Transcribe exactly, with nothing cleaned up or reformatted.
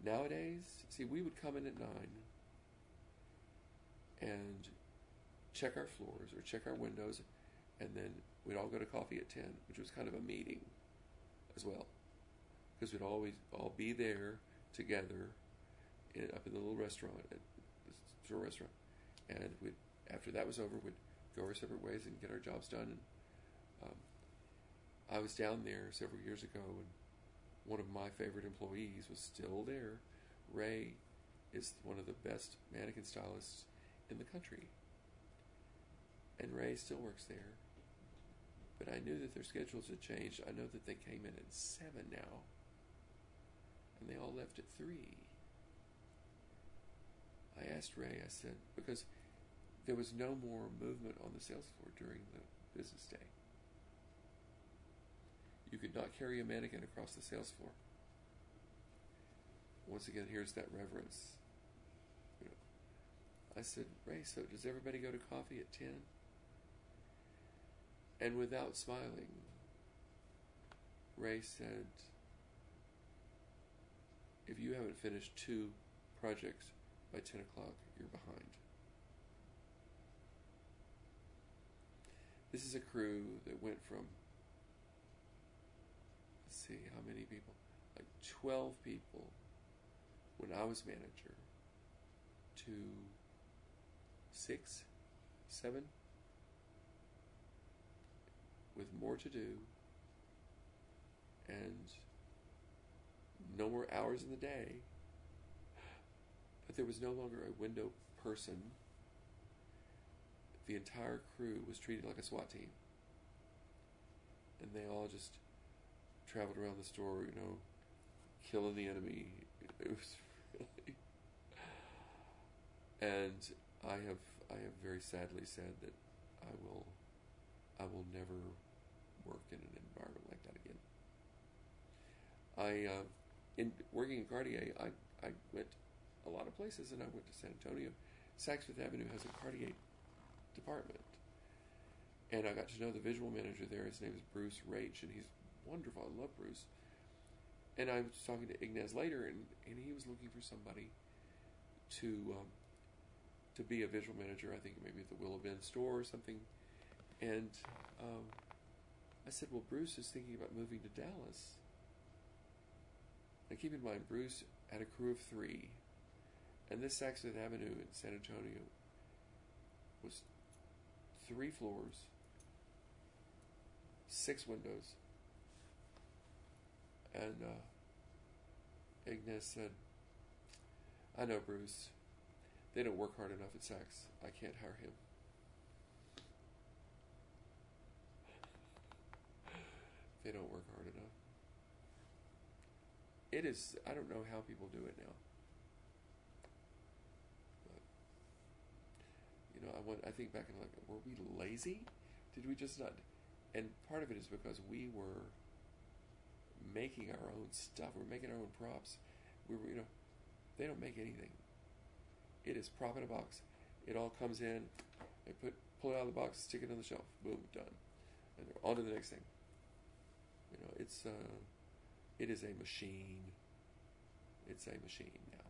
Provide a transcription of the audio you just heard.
Nowadays, see, we would come in at nine and check our floors or check our windows, and then we'd all go to coffee at ten, which was kind of a meeting as well, because we'd always all be there together in, up in the little restaurant, at the store restaurant, and we'd, after that was over, we'd go our separate ways and get our jobs done. And um, I was down there several years ago, and one of my favorite employees was still there. Ray is one of the best mannequin stylists in the country, and Ray still works there. But I knew that their schedules had changed. I know that they came in at seven now, and they all left at three. I asked Ray, I said, because there was no more movement on the sales floor during the business day. You could not carry a mannequin across the sales floor. Once again, here's that reverence. You know, I said, Ray, so does everybody go to coffee at ten? And without smiling, Ray said, if you haven't finished two projects by ten o'clock, you're behind. This is a crew that went from, let's see, how many people? Like twelve people when I was manager to six, seven, with more to do and no more hours in the day. But there was no longer a window person. The entire crew was treated like a SWAT team. And they all just traveled around the store, you know, killing the enemy. It was really... And I have I have very sadly said that I will I will never work in an environment like that again. I uh, in working in Cartier, I, I went a lot of places, and I went to San Antonio. Saks Fifth Avenue has a Cartier department, and I got to know the visual manager there. His name is Bruce Rach, and he's wonderful. I love Bruce. And I was talking to Ignaz later, and, and he was looking for somebody to um, to be a visual manager, I think maybe at the Willow Bend store or something. And um, I said, well, Bruce is thinking about moving to Dallas. Now keep in mind, Bruce had a crew of three, and this Saks Fifth Avenue in San Antonio was three floors, six windows. And uh, Ignaz said, I know, Bruce. They don't work hard enough at Saks. I can't hire him. They don't work hard enough. It is, I don't know how people do it now. But, you know, I went, I think back and like, were we lazy? Did we just not? And part of it is because we were making our own stuff. We're making our own props. We were, you know, they don't make anything. It is prop in a box. It all comes in. They put pull it out of the box, stick it on the shelf. Boom, done. And they're on to the next thing. You know, it's uh, it is a machine. It's a machine now.